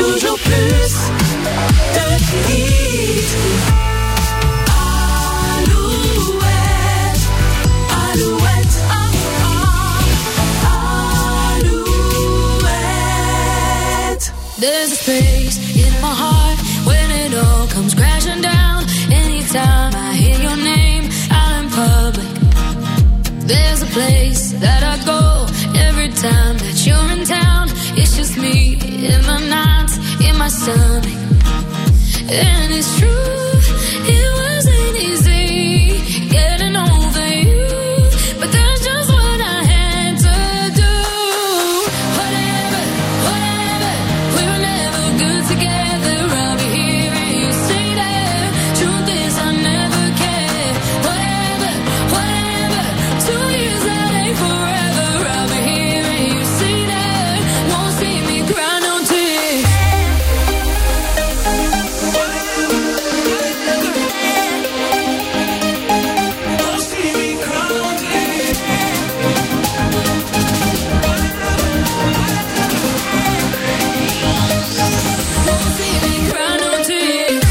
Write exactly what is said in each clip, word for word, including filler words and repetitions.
toujours plus de hits. Alouette, Alouette, oh, oh, Alouette. There's a space in my heart when it all comes crashing down. Anytime I hear your name out in public, there's a place that I go every time that you're in town. It's just me in the nights, in my stomach. And it's true, it wasn't easy getting over you, but that's just what I had to do. Whatever, whatever, we were never good together. I'll be here and you say that. Truth is I never cared. Whatever, whatever, two years that ain't forever. I'll be here and you say that. Won't see me cry no tears. Won't see me cry no tears.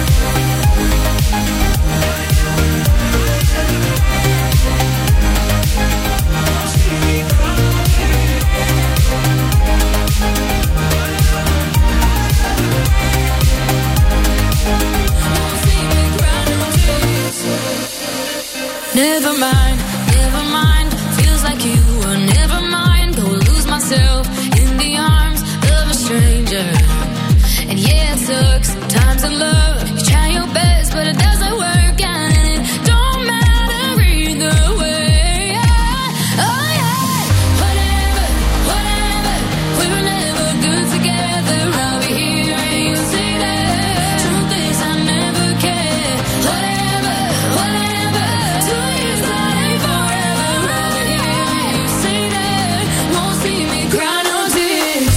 Never mind, never mind. Feels like you were never mine. Go lose myself in the arms of a stranger. And yeah, it sucks sometimes in love. You try your best, but it doesn't work out, and it don't matter either way. Oh yeah, whatever, whatever. We were never good together. I'll be here and you say that. Truth is I never cared. Whatever, whatever. Two years that ain't forever. I'll be here and you say that. Won't see me cry no tears.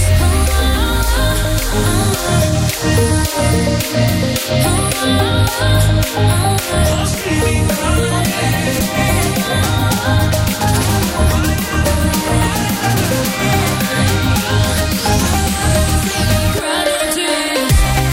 Cry no tears.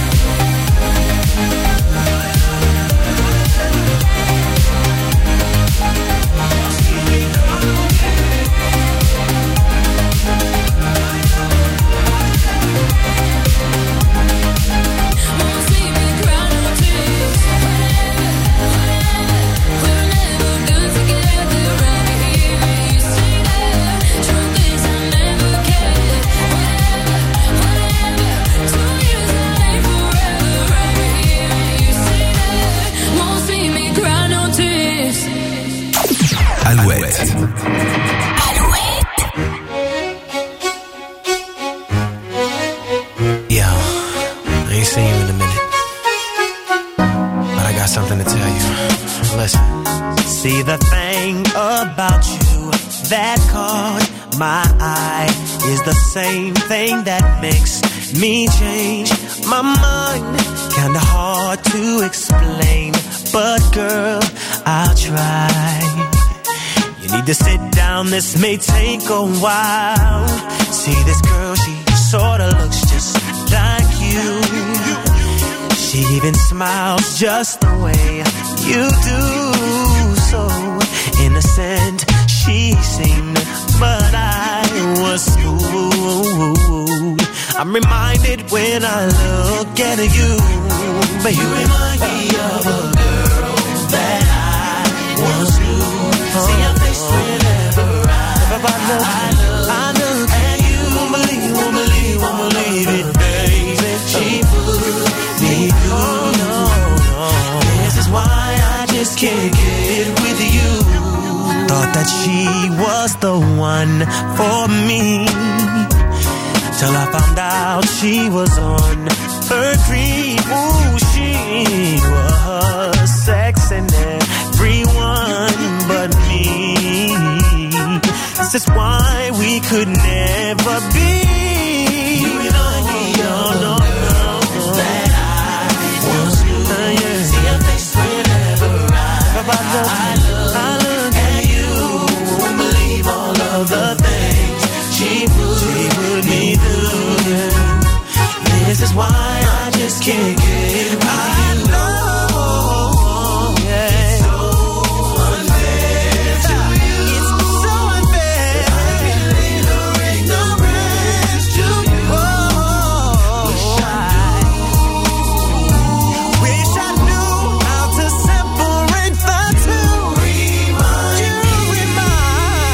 Won't see me cry no tears. Whatever, whatever. We were never good together. I'll be here and you say that. Truth is I never cared. Whatever, whatever. Two years that ain't forever. I'll be here and you say that. Won't see me cry no tears. Alouette. Yo, I ain't seen you in a minute, but I got something to tell you. Listen. See, the thing about you that caught my eye is the same thing that makes me change my mind. Kinda hard to explain, but girl, I'll try. You need to sit down, this may take a while. See, this girl, she sorta looks just like you. She even smiles just the way you do. So innocent she seemed, but I was fooled. I'm reminded when I look at you, but you remind me of a girl that I once knew. See your face whenever I, I look, I look at you. Won't believe, won't believe, won't believe it, baby. She put me through. No, no. This is why I just can't get with you. Thought that she was the one for me, till I found out she was on her creep. Ooh, she was sexing everyone but me. This is why we could never be. You remind me of no, no, no, that I once knew. Uh, yeah. See your face whenever I, I look, I look, I look at you. Won't believe all of the things she put, she put me through. Yeah. This can't get by. I know, yeah. It's so unfair to you. It's so unfair. I can leave her ignorance to you. Oh, wish I knew. Wish I knew how to separate the two. Remind you, remind.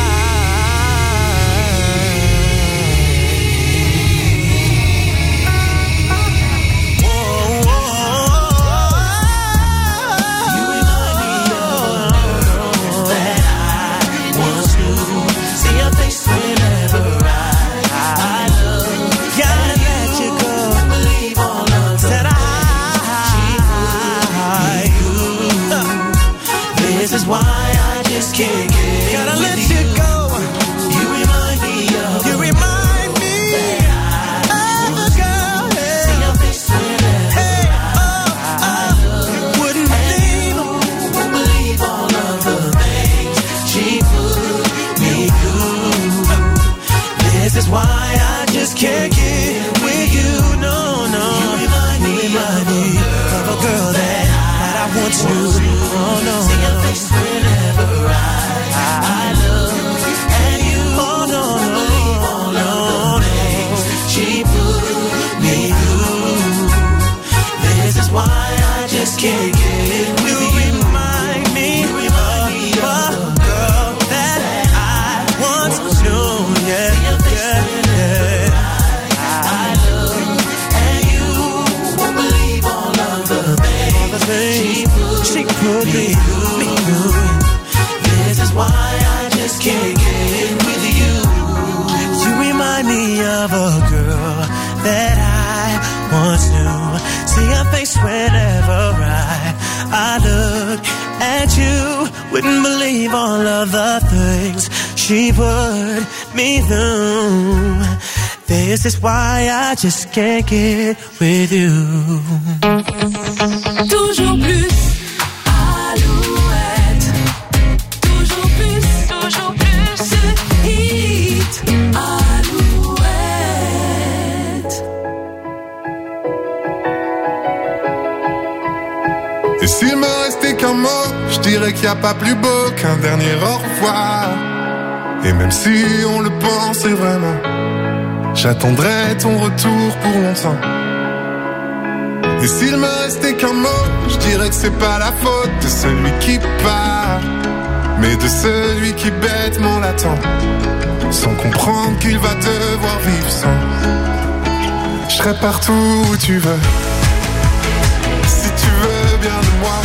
Why I just can't get gotta let you go. You remind me of you remind me of a girl. See your face whenever hey, oh, oh, you wouldn't believe, wouldn't believe all of the things she put me through. This is why I just can't get with you. No, no. You remind me, you remind me of a girl that, that I once knew. Oh no. See your face whenever I, I look at you. Oh no, no, no, no. She put me through. This is why I just can't get with you. Remind me, you remind me of a girl that I once knew. Yeah, yeah, yeah. I look at you, won't believe all of the things she put me through. This is why I just can't get with you. You remind me of a girl that I once knew. See her face whenever I, I look at you. Wouldn't believe all of the things she put me through. This is why I just can't get with you. Toujours plus. Alouette. Toujours plus, toujours plus. Hit. Alouette. Et s'il me restait qu'un mot, je dirais qu'il n'y a pas plus beau qu'un dernier au revoir. Et même si on le pensait vraiment, j'attendrai ton retour pour longtemps. Et s'il me restait qu'un mot, je dirais que c'est pas la faute de celui qui part, mais de celui qui bêtement l'attend, sans comprendre qu'il va devoir vivre sans. Je serai partout où tu veux, si tu veux bien de moi.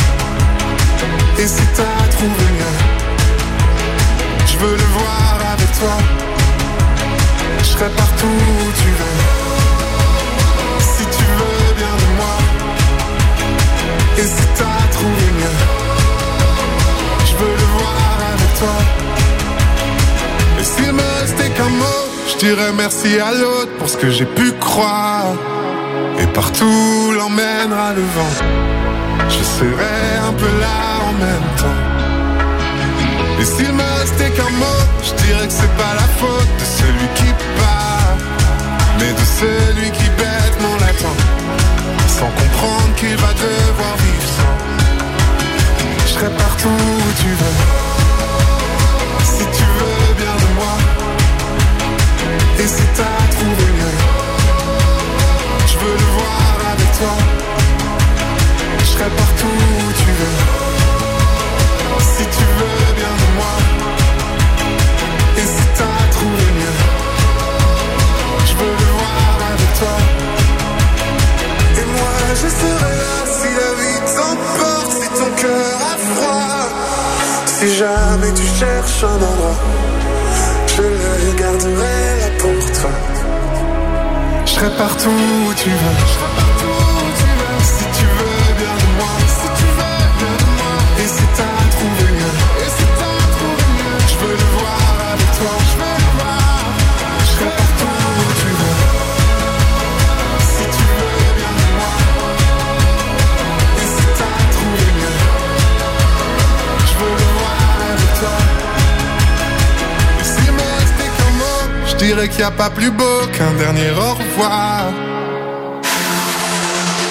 Et si t'as trouvé mieux, je veux le voir avec toi. Je serai partout où tu veux, si tu veux bien de moi. Et si t'as trouvé mieux, je veux le voir avec toi. Et s'il me restait qu'un mot, je dirais merci à l'autre pour ce que j'ai pu croire. Et partout l'emmènera le vent, je serai un peu là en même temps. Et s'il me restait qu'un mot, je dirais que c'est pas la faute de celui qui part, mais de celui qui bêtement l'attend, sans comprendre qu'il va devoir vivre sans. Je serai partout où tu veux, si tu veux bien de moi. Et si t'as trouvé mieux, je veux le voir avec toi. Je serai partout où tu veux, si tu veux bien de moi. Et si t'as trouvé mieux, je veux le voir avec toi. Et moi je serai là si la vie t'emporte, si ton cœur a froid. Si jamais tu cherches un endroit, je le garderai là pour toi. Je serai partout où tu veux, si tu veux bien de moi. Et si t'as trouvé mieux, je veux le voir avec toi. Je serai partout où tu veux, si tu veux bien de moi. Et si t'as trouvé mieux, je veux le voir avec toi. Et s'il me restait qu'un mot, je dirais qu'il n'y a pas plus beau qu'un dernier au revoir.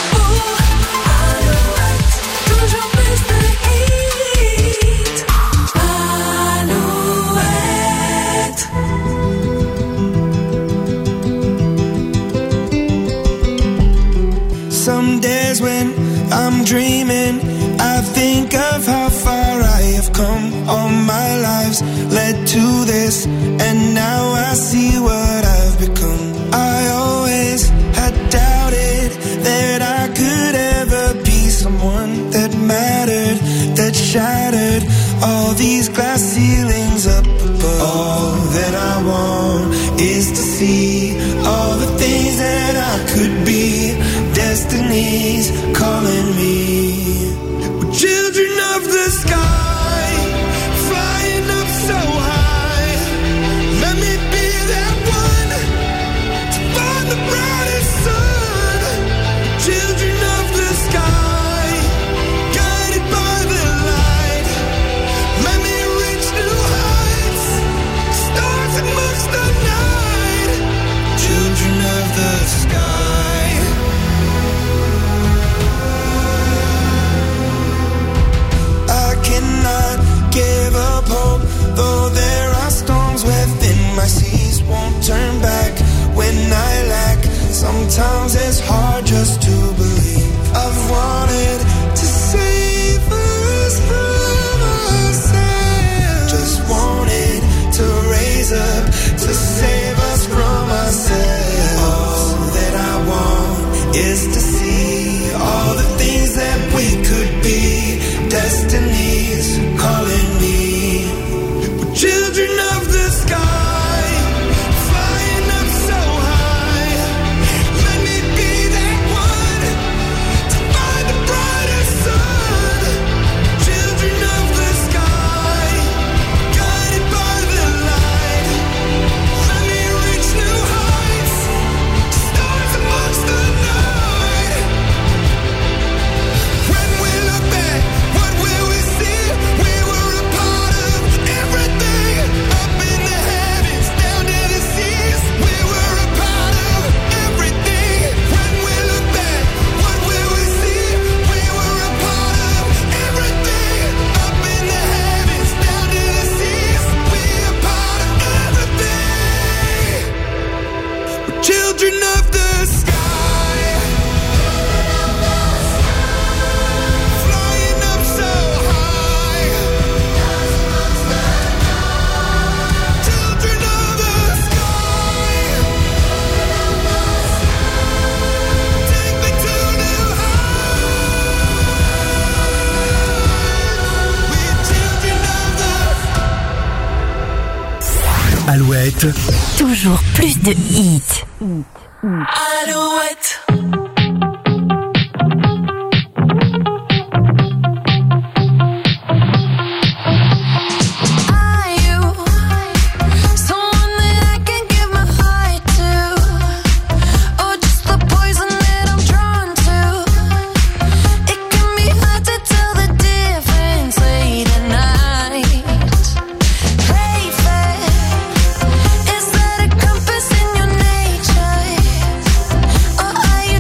Some days when I'm dreaming, I think of how far I have come. All my lives led to this, and now I see what I've become. I always had doubted that I could ever be someone that mattered, that shattered all these glass ceilings up above. All that I want is to see all the things that I could be. Destiny's calling me. We're children of the sky, flying up so high. Let me be that one to find the brightest sun. Children of the sky, guided by the light. Let me reach new heights, stars amongst the night. Children of the sky. Give up hope, though there are storms within my seas. Won't turn back when I lack. Sometimes it's hard just to believe. I've wanted to save us from ourselves. Just wanted to raise up to save us from ourselves. All that I want is to see all the things that we could be. Destiny's calling me. We're children of the sky, flying up so high. Let me be that one to find the brightest sun. Children of the sky, guided by the light. Let me reach new heights, stars amongst the night. When we look back, what will we see? We were a part of everything, up in the heavens, down to the seas. We were a part of everything. When we look back, what will we see? We were a part of everything, up in the heavens, down to the seas. We are part of everything. We're children of the sky, flying up so high. Children of the sky, take me to new heights. We're children of the Alouette, Toujours plus de hits. Alouette. Are you someone that I can give my heart to, or just the poison that I'm drawn to? It can be hard to tell the difference late at night. Baby, is that a compass in your nature, or are you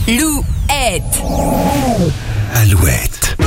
Alouette. Alouette.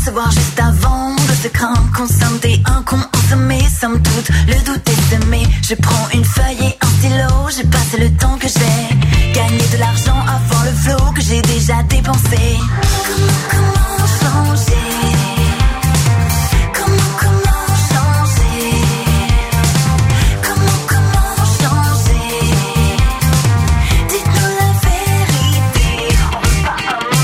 se voir juste avant de se craindre qu'on somme t'es un con ensommé, somme toute, le doute est semé. Je prends une feuille et un stylo, j'ai passé le temps que j'ai gagné de l'argent avant le flot que j'ai déjà dépensé. Comment, comment changer? Comment, comment changer? Comment, comment changer? Dites-nous la vérité. On veut pas un mot.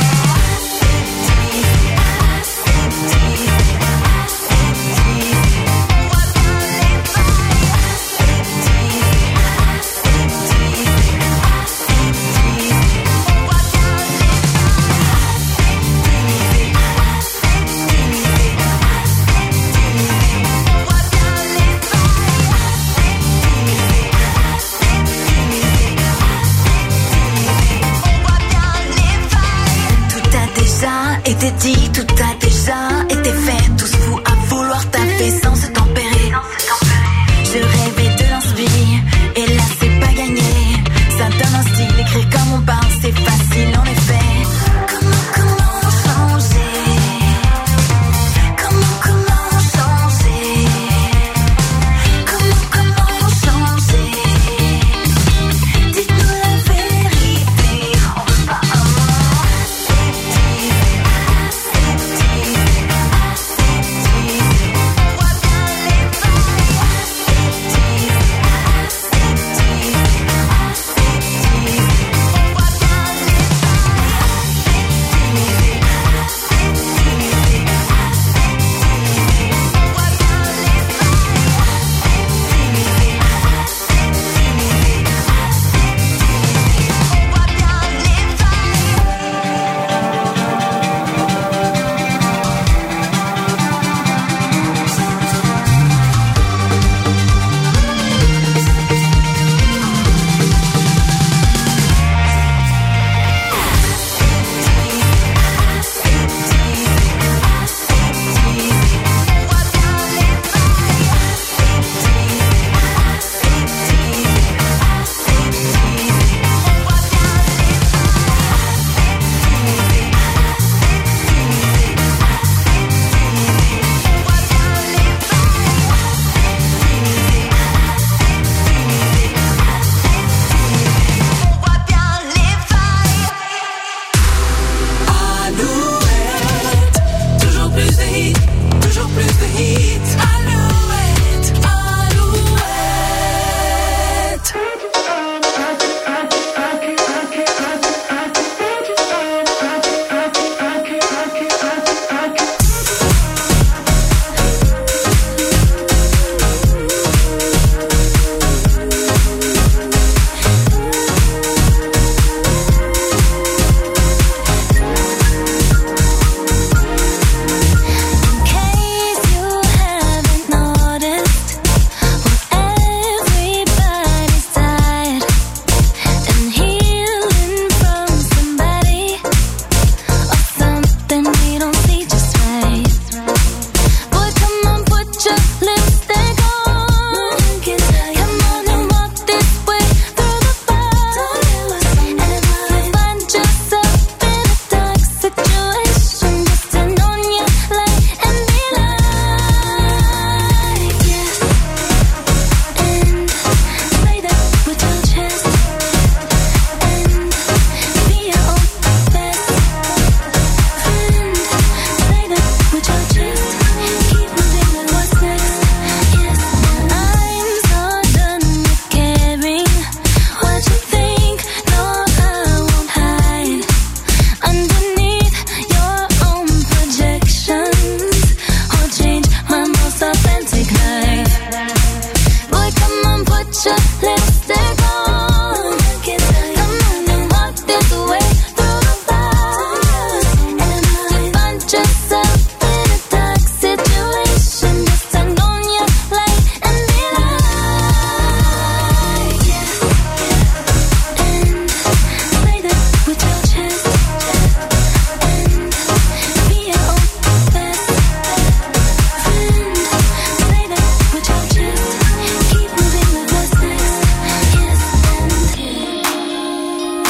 Été dit, tout a déjà été fait. Tous fous à vouloir taffer sans se tempérer. Je rêvais de l'inspire, et là c'est pas gagné. Ça donne un style, écrire comme on parle, c'est facile en effet. Comment, comment changer? Comment, comment changer? Comment, comment changer? Dites-nous la vérité, on veut pas un mot.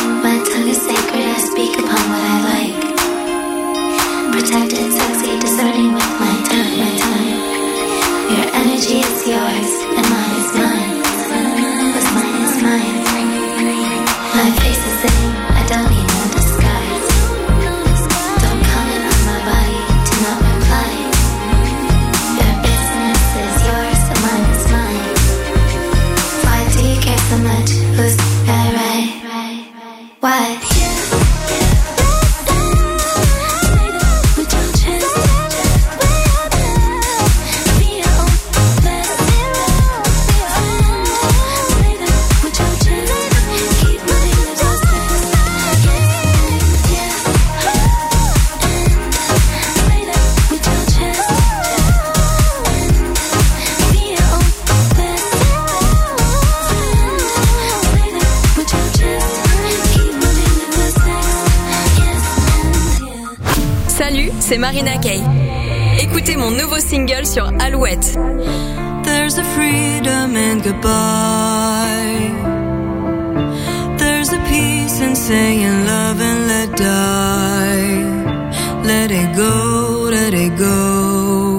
Protected, sexy, deserted. same, I don't need no disguise. Don't comment on my body, do not reply. Your business is yours, and mine is mine. Why do you care so much? Who's right, right? Why? C'est Marina Kaye. Écoutez mon nouveau single sur Alouette. There's a freedom in goodbye. There's a peace in saying love and let die. Let it go, let it go.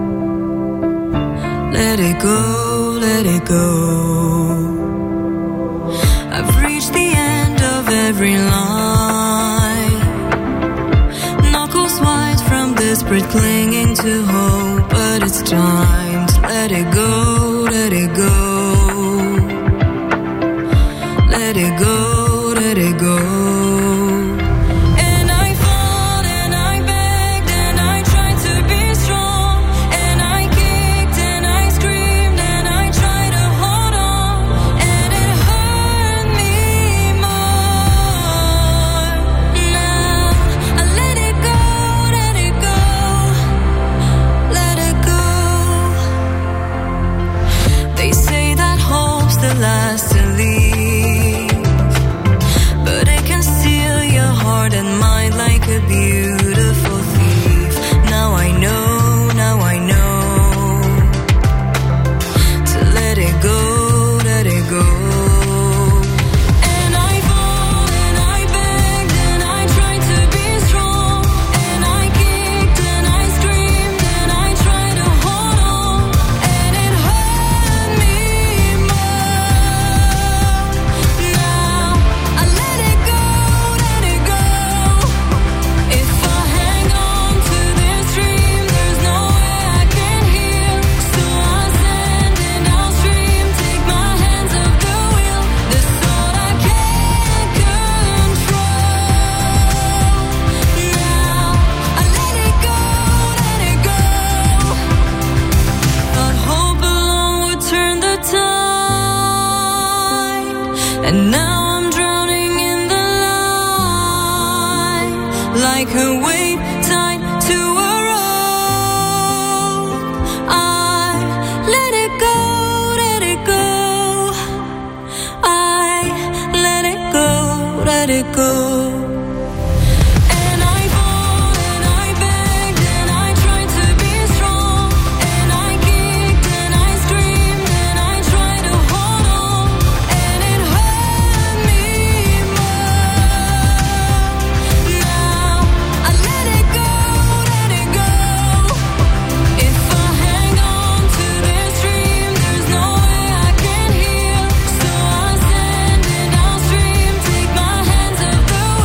Let it go, let it go. I've reached the end of every line. Knuckles white from desperate clinging to hope. But it's time to let it go, let it go. Let it go, let it go. Last to leave, but it can steal your heart and mind like a beautiful thief. Now I know, now I know to let it go, let it go. And I fought and I begged and I tried to be strong, and I kicked and I screamed and I tried to hold on, and it hurt me more. And now I'm drowning in the light, like a wave tied to a rope. I let it go, let it go. I let it go, let it go. Take my hands off the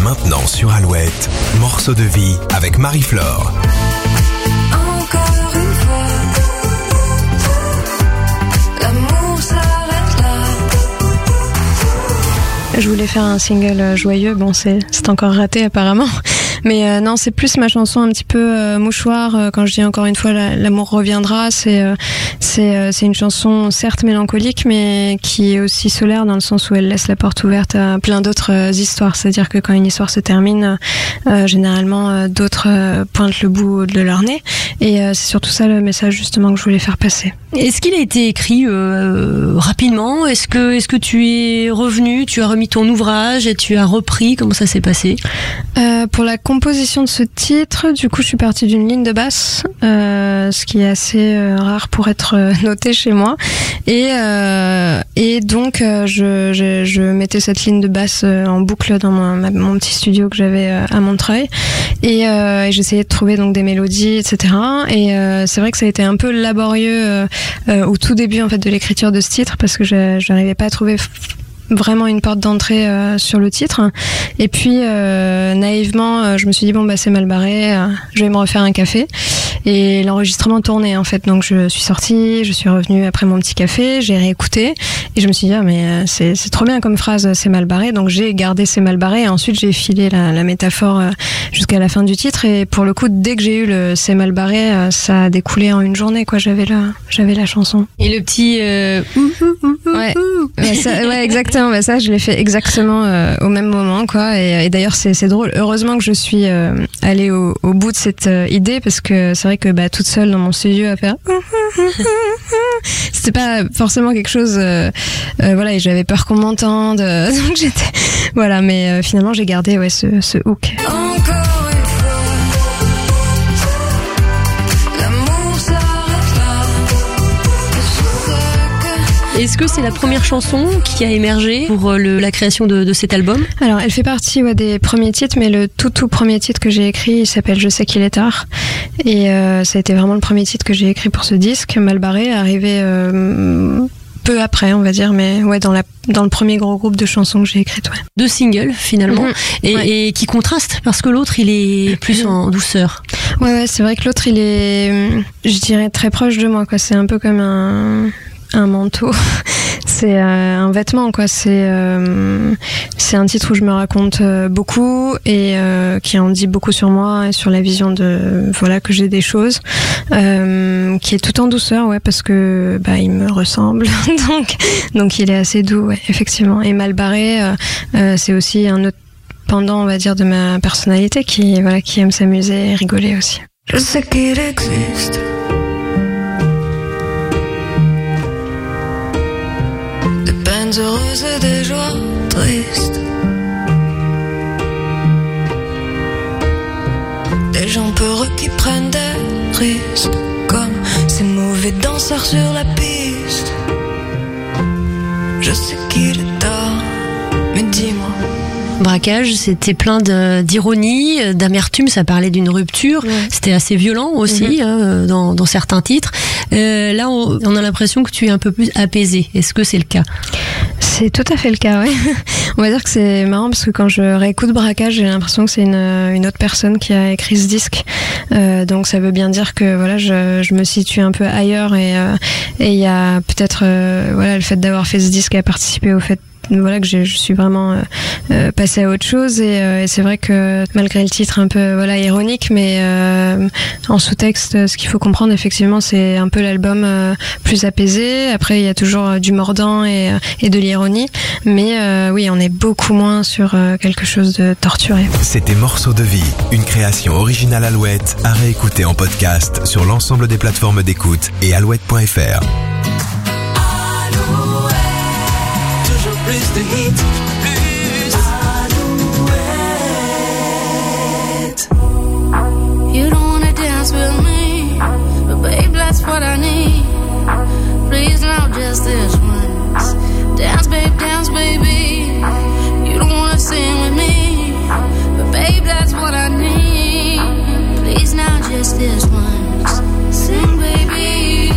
Maintenant sur Alouette, Morceau de vie avec Marie-Flore. Encore une fois, l'amour s'arrête là. Je voulais faire un single joyeux, bon c'est, c'est encore raté apparemment. Mais euh, non, c'est plus ma chanson un petit peu euh, mouchoir. Euh, quand je dis encore une fois la, l'amour reviendra, c'est euh, c'est euh, c'est une chanson certes mélancolique, mais qui est aussi solaire dans le sens où elle laisse la porte ouverte à plein d'autres euh, histoires. C'est-à-dire que quand une histoire se termine, euh, généralement euh, d'autres euh, pointent le bout de leur nez. Et euh, c'est surtout ça le message justement que je voulais faire passer. Est-ce qu'il a été écrit euh, rapidement ? Est-ce que est-ce que tu es revenu, tu as remis ton ouvrage et tu as repris ? Comment ça s'est passé ? Euh, pour la composition de ce titre, du coup, je suis partie d'une ligne de basse, euh, ce qui est assez euh, rare pour être euh, noté chez moi. Et, euh, et donc, euh, je, je, je mettais cette ligne de basse euh, en boucle dans mon, ma, mon petit studio que j'avais euh, à Montreuil. Et, euh, et j'essayais de trouver donc des mélodies, et cetera. Et euh, c'est vrai que ça a été un peu laborieux euh, euh, au tout début en fait de l'écriture de ce titre parce que je n'arrivais pas à trouver f- vraiment une porte d'entrée euh, sur le titre. Et puis euh, naïvement euh, je me suis dit bon bah c'est mal barré, euh, je vais me refaire un café. Et l'enregistrement tournait en fait, donc je suis sortie, je suis revenue après mon petit café, j'ai réécouté et je me suis dit ah mais euh, c'est, c'est trop bien comme phrase, c'est mal barré, donc j'ai gardé c'est mal barré et ensuite j'ai filé la, la métaphore euh, jusqu'à la fin du titre. Et pour le coup dès que j'ai eu le c'est mal barré, euh, ça a découlé en une journée quoi, j'avais la, j'avais la chanson. Et le petit euh... ouais, ouais, ça, ouais exactement, bah ça je l'ai fait exactement euh, au même moment quoi. Et, et d'ailleurs c'est, c'est drôle, heureusement que je suis euh, allée au, au bout de cette euh, idée parce que c'est vrai que bah, toute seule dans mon studio à faire c'était pas forcément quelque chose euh, euh, voilà, et j'avais peur qu'on m'entende euh, donc j'étais voilà, mais euh, finalement j'ai gardé ouais ce, ce hook. Encore une fois, l'amour s'arrête là. Est-ce que c'est la première chanson qui a émergé pour le, la création de, de cet album ? Alors, elle fait partie ouais, des premiers titres, mais le tout tout premier titre que j'ai écrit, il s'appelle Je sais qu'il est tard. Et euh, ça a été vraiment le premier titre que j'ai écrit pour ce disque. Mal barré, arrivé euh, peu après, on va dire, mais ouais, dans, la, dans le premier gros groupe de chansons que j'ai écrites. Ouais. Deux singles, finalement, Mm-hmm. et, ouais. et qui contrastent, parce que l'autre, il est plus en douceur. Ouais, ouais, c'est vrai que l'autre, il est, je dirais, très proche de moi, quoi. C'est un peu comme un... un manteau, c'est euh, un vêtement quoi, c'est euh, c'est un titre où je me raconte euh, beaucoup et euh, qui en dit beaucoup sur moi et sur la vision de voilà que j'ai des choses, euh, qui est tout en douceur ouais parce que bah il me ressemble donc donc il est assez doux ouais, effectivement. Et mal barré euh, euh, c'est aussi un autre pendant on va dire de ma personnalité qui voilà qui aime s'amuser et rigoler aussi. Je sais qu'il existe peines heureuses et des joies tristes, des gens peureux qui prennent des risques, comme ces mauvais danseurs sur la piste. Je sais qu'il est tard, mais dis-moi. Braquage, c'était plein de, d'ironie, d'amertume, ça parlait d'une rupture, ouais. C'était assez violent aussi, mmh. hein, dans, dans certains titres. Euh, là, on, on a l'impression que tu es un peu plus apaisée. Est-ce que c'est le cas ? C'est tout à fait le cas, oui. On va dire que c'est marrant parce que quand je réécoute Braquage, j'ai l'impression que c'est une, une autre personne qui a écrit ce disque. Euh, donc ça veut bien dire que voilà, je, je me situe un peu ailleurs et euh, et il y a peut-être euh, voilà le fait d'avoir fait ce disque a participé au fait voilà que je, je suis vraiment euh, euh, passée à autre chose et, euh, et c'est vrai que malgré le titre un peu voilà ironique mais euh, en sous-texte ce qu'il faut comprendre effectivement c'est un peu l'album euh, plus apaisé. Après il y a toujours euh, du mordant et, et de l'ironie mais euh, oui on est beaucoup moins sur euh, quelque chose de torturé. C'était Morceau de vie, une création originale Alouette à réécouter en podcast sur l'ensemble des plateformes d'écoute et alouette point f r. Plus de hits, plus Alouette. You don't wanna dance with me, but babe, that's what I need. Please now, just this once. Dance, babe, dance, baby. You don't wanna sing with me, but babe, that's what I need. Please now, just this once. Sing, baby.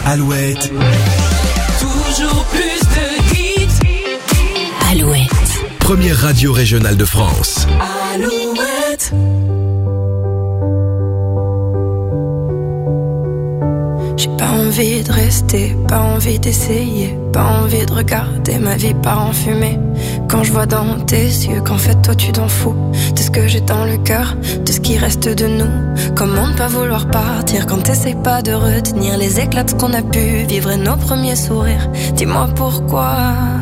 Alouette. Toujours plus de hits. Alouette. Première radio régionale de France. Alouette. J'ai pas envie de rester, pas envie d'essayer, pas envie de regarder ma vie part en fumée. Quand je vois dans tes yeux qu'en fait toi tu t'en fous de ce que j'ai dans le cœur, de ce qui reste de nous. Comment ne pas vouloir partir quand t'essayes pas de retenir les éclats de ce qu'on a pu vivre et nos premiers sourires. Dis-moi pourquoi.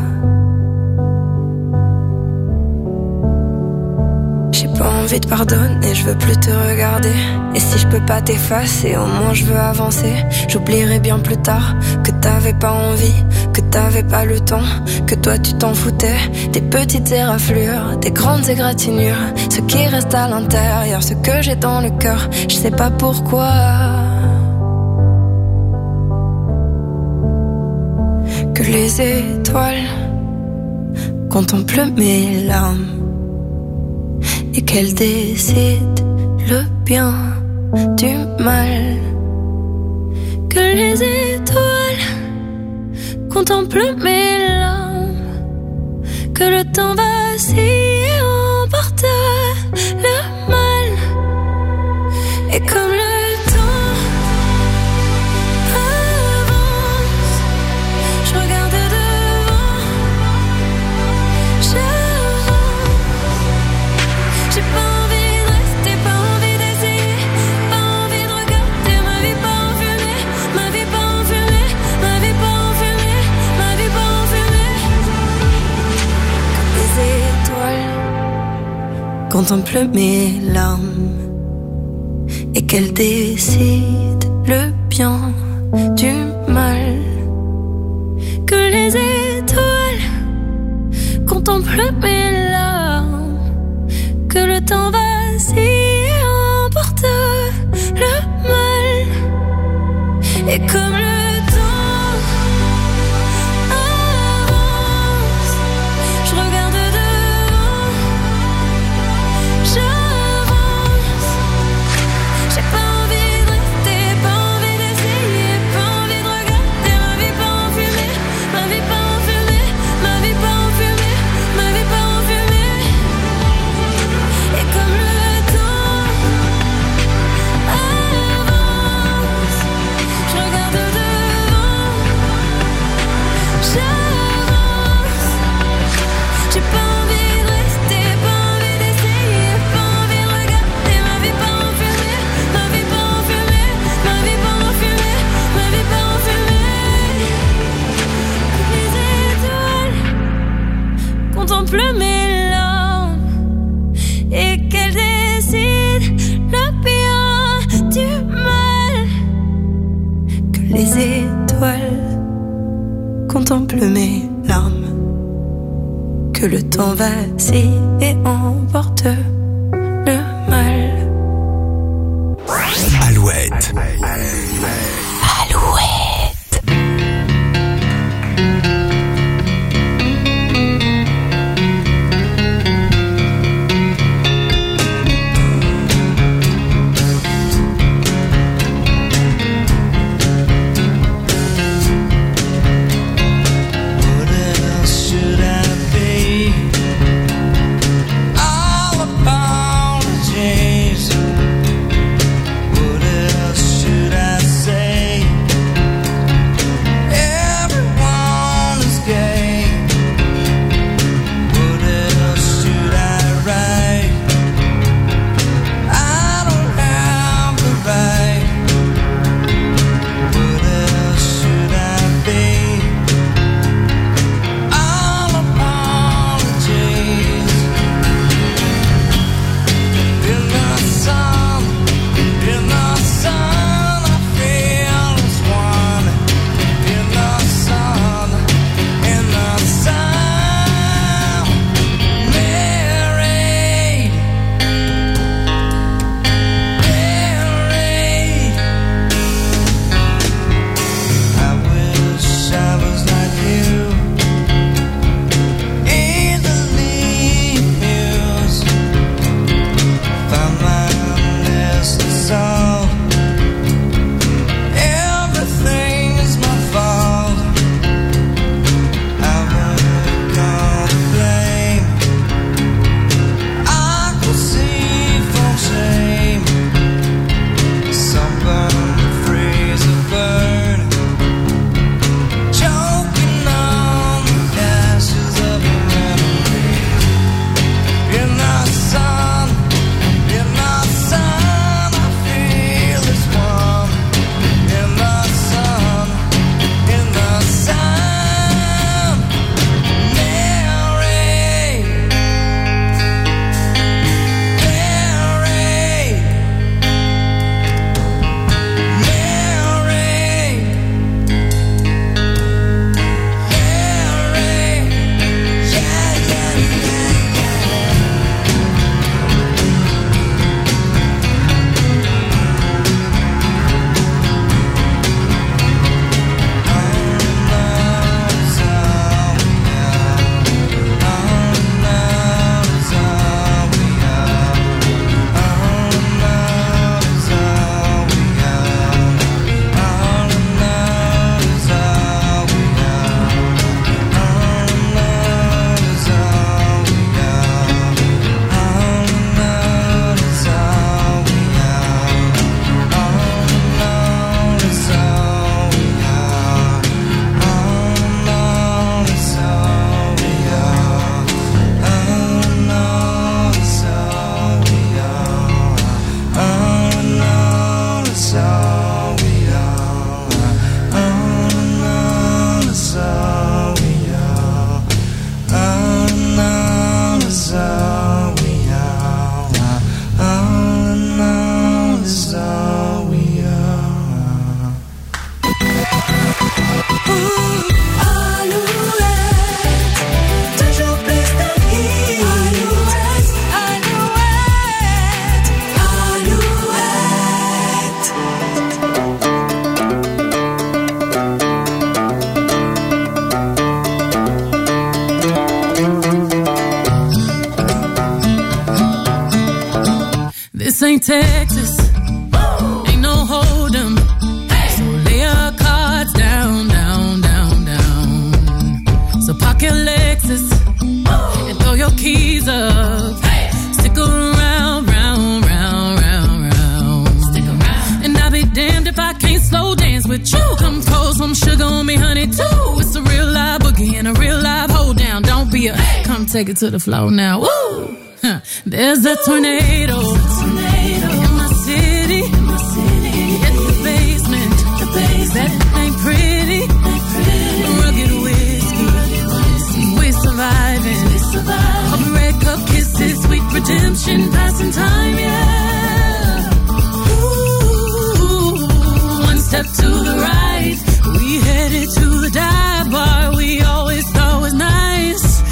J'ai pas envie de pardonner, je veux plus te regarder. Et si je peux pas t'effacer, au moins je veux avancer. J'oublierai bien plus tard que t'avais pas envie, que t'avais pas le temps, que toi tu t'en foutais. Des petites éraflures, des grandes égratignures, ce qui reste à l'intérieur, ce que j'ai dans le cœur, je sais pas pourquoi. Que les étoiles contemplent mes larmes et qu'elle décide le bien du mal. Que les étoiles contemplent mes larmes, que le temps vacille et emporte le mal. Et comme le temps avance, je regarde devant, j'avance. J'ai pas envie de rester, pas envie d'essayer, pas envie de regarder ma vie pas en fumée, ma vie pas en fumée, ma vie pas en fumée, ma vie pas en fumée. Comme les étoiles contemplent mes larmes et qu'elles décident le bien du mal. Que les étoiles contemplent mes larmes, que le temps vacille et emporte le mal. Et comme le temps avance, je regarde devant, j'avance. J'ai pas envie de rester, pas envie d'essayer, pas envie de regarder ma vie pas en fumée, ma vie pas en fumée, ma vie pas en fumée, ma vie pas en fumée. Et comme le temps avance, je regarde devant, j'avance. J'ai pas envie de rester, pas envie d'essayer, pas envie de regarder ma vie pas en fumée, ma vie pas en fumée, ma vie pas en fumée, ma vie pas en fumée. Les étoiles contemplent mes larmes et qu'elles décident le bien du mal. Que les étoiles contemplent mes larmes, que le temps vacille et emporte le mal. Alouette. What else should I be? All apart. ain't Texas, ain't no hold'em. So lay your cards down, down, down, down. So park your Lexus and throw your keys up. Stick around, round, round, round, round. Stick around. And I'll be damned if I can't slow dance with you. Come pour some sugar on me, honey, too. It's a real live boogie and a real live hold down. Don't be a, come take it to the floor now. Woo! Huh. There's a tornado, tornado in my city, in my city. In the basement, the basement. That ain't pretty, ain't pretty. Rugged whiskey, rugged whiskey. We're surviving, we're surviving. Of red cup kisses, sweet redemption, passing time, yeah. Ooh, one step to the right, we headed to the dive bar we always thought was nice.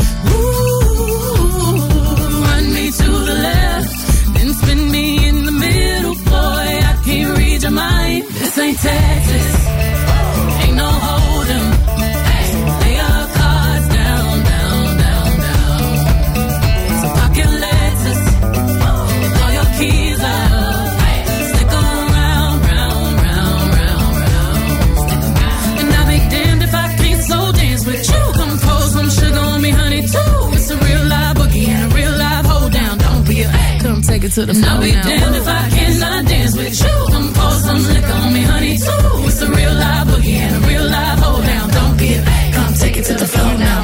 To the left, then spin me in the middle, boy, I can't read your mind. This ain't Texas, ain't no hold'em. Lay your cards down, down, down, down. So park your Lexus and throw your keys up. Stick around, round, round, round, round. And I'll be damned if I can't slow dance with you. Come pour some sugar on me, honey, too. It's a real live boogie and a real live hold down. Don't be a, come take it to the floor now. I'll be damned if I cannot dance with you. Come pour some liquor on me, honey, too. It's a real live boogie and a real live hold down. Don't be a, come take it to the floor now.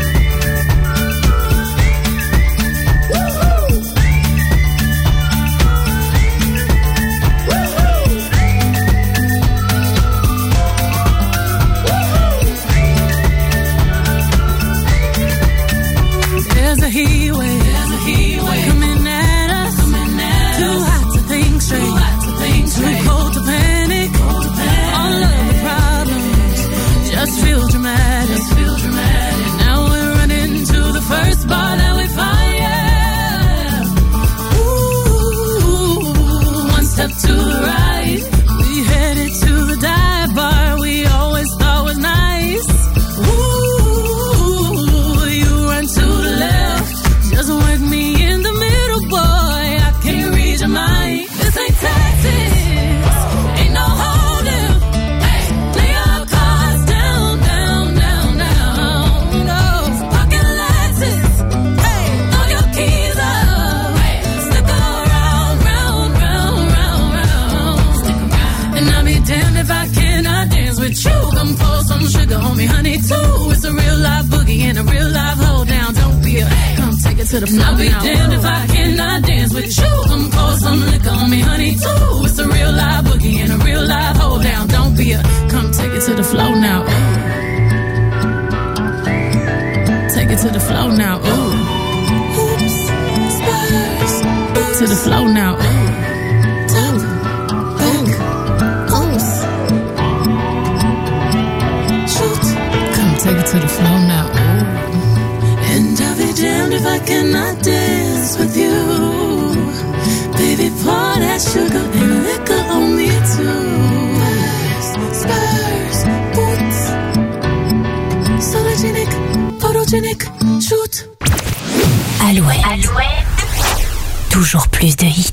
There's a heat wave, there's a heat wave coming at us, coming at too us. Hot to think straight, too hot to think straight, too cold to panic, cold to panic. All of the problems just feel dramatic, just feel dramatic. And now we're running to the first bar that we find, yeah. Ooh, one step to the right, we headed to the dive bar we always thought was nice. Ooh, you run to the left, just work me in the middle, boy, I can't read your mind. This ain't Texas, ain't no hold'em. Lay your cards down, down, down, down. No, pocket Lexus, throw your keys up. Stick around, round, round, round, round. Stick around. And I'll be damned if I cannot dance with you. Come pour some sugar on me, honey, too. It's a real live boogie and a real live hold down. Don't be a, come take it to the floor. I'll be damned if I cannot dance with you. Come pour some liquor on me, honey, too. It's a real live boogie and a real live hold down. Don't be a, come take it to the floor now. Ooh. Take it to the floor now. Ooh. Oops, Spurs. To the floor now. Ooh. Take it to the floor now. Ooh. And I'll be damned if I cannot dance with you. Baby, pour that sugar and liquor on me too. Spurs, boots, sologenic, photogenic, shoot. Alouette. Alouette. Toujours plus de hits.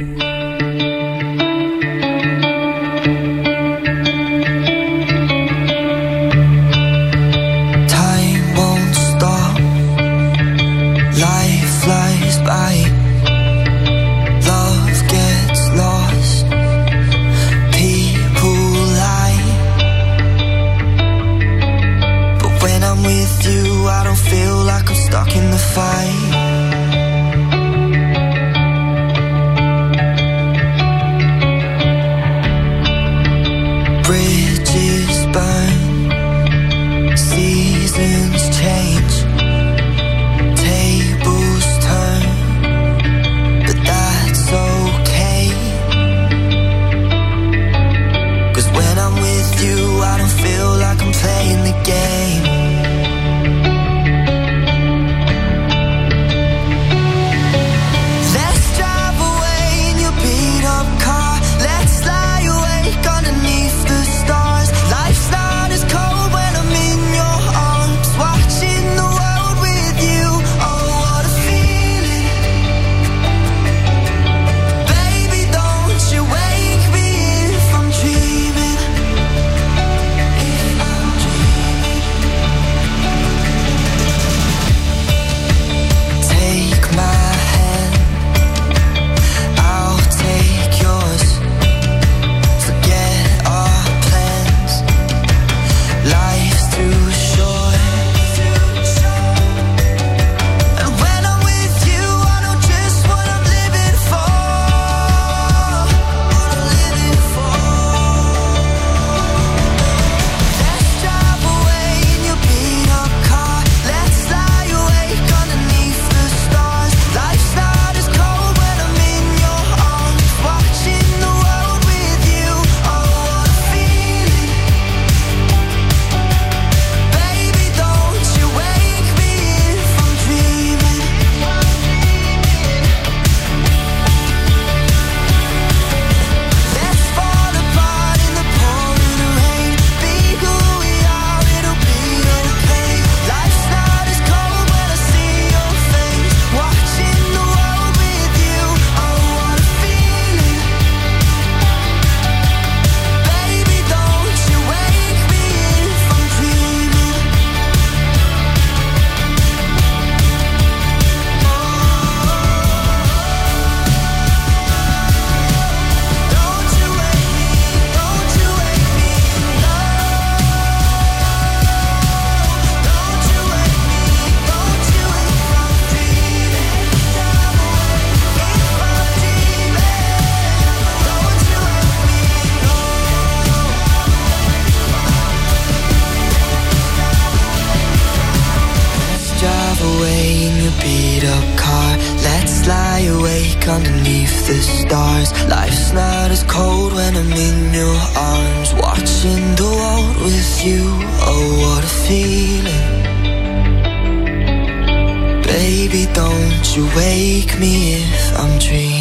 Stuck in the fight. Bridges burn, seasons change, tables turn, but that's okay. 'Cause when I'm with you, I don't feel like I'm playing the game. away in your beat up car. Let's lie awake underneath the stars. Life's not as cold when I'm in your arms, watching the world with you. Oh, what a feeling. Baby, don't you wake me if I'm dreaming.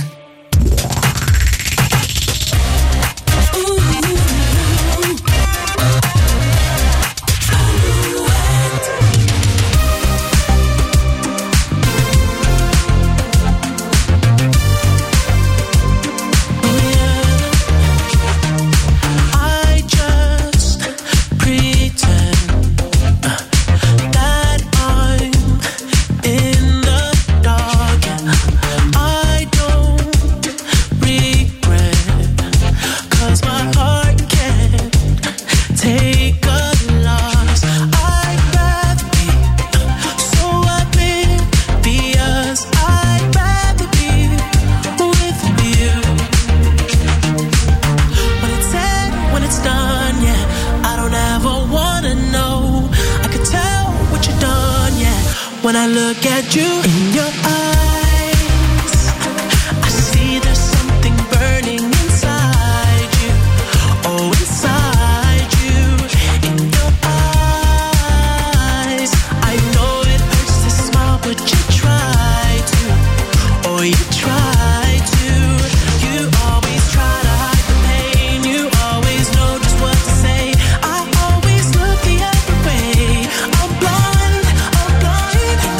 When I look at you in your eyes, I see there's something burning inside you. Oh, inside you, in your eyes. I know it hurts to smile, but you try to. Oh, you try to. You always try to hide the pain. You always know just what to say. I always look the other way. I'm blind, I'm blind.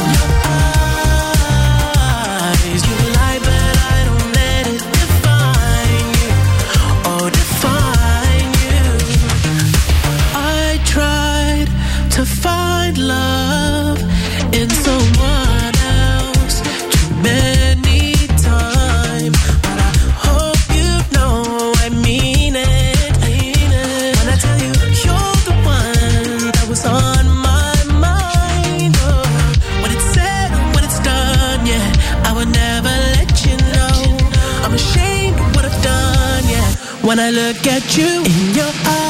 To find love in someone else too many times, but I hope you know I mean it, mean it. When I tell you you're the one that was on my mind, oh, when it's said and when it's done, yeah, I would never let you know. I'm ashamed of what I've done, yeah. When I look at you in your eyes,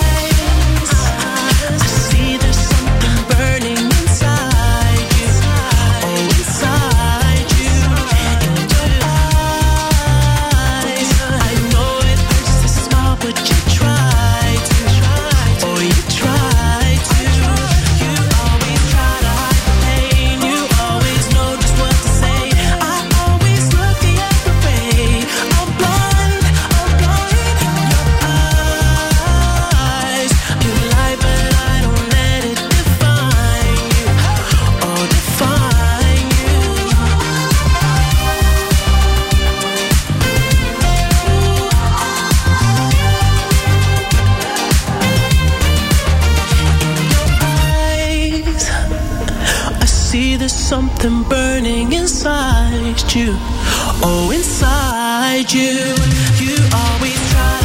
something burning inside you. Oh, inside you. You always try